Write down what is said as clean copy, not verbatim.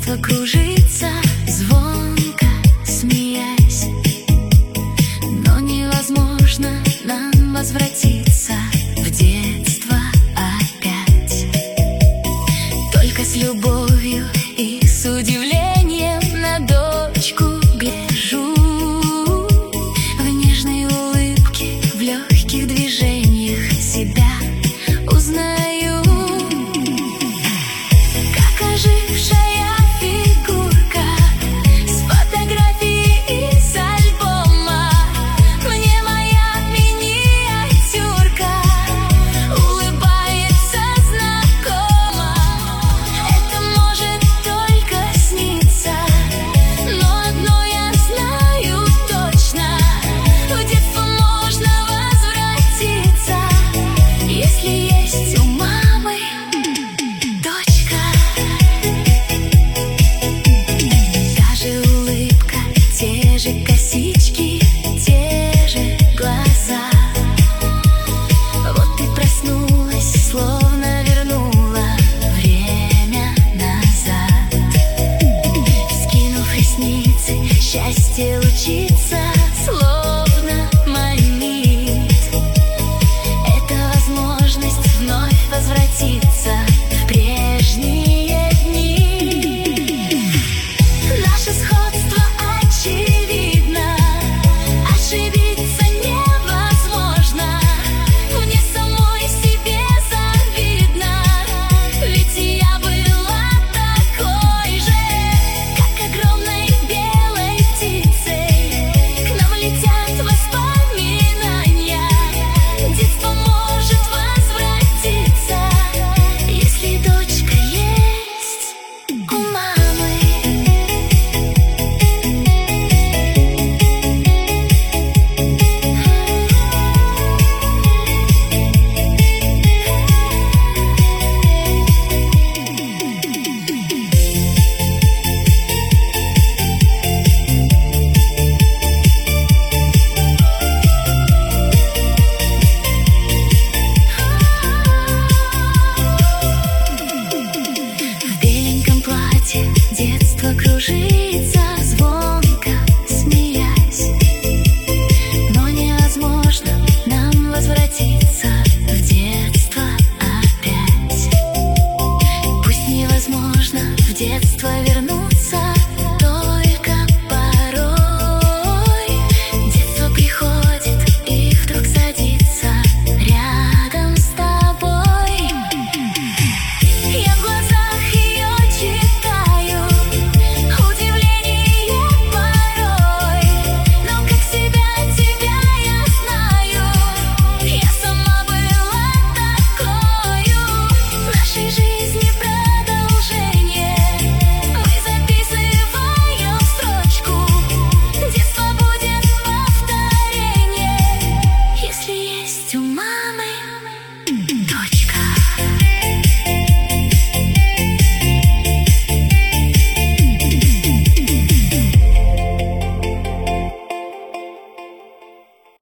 детство кружится, звонко смеясь, но невозможно нам возвратиться в детство опять. Только с любовью и с удивлением на дочку гляжу, в нежной улыбке, в легких движениях себя узнаю. Как ожившая фигурка с фотографии из альбома, мне моя миниатюрка улыбается знакомо. Это может только сниться, но одно я знаю точно: в детство можно возвратиться, если есть у мамы дочка. Та же улыбка, те же косички, те же глаза. Вот ты проснулась, словно вернула время назад. Вскинув ресницы, счастье лучится, словно манит. Это возможность вновь возвратиться в прежние дни. Наше сходство очевидно, ошибиться невозможно. Мне самой себе завидно, ведь я была такой же. Как огромной белой птицей к нам летят воспоминания. Детство может возвратиться, если дочка есть у мамы. В беленьком платье детство кружит.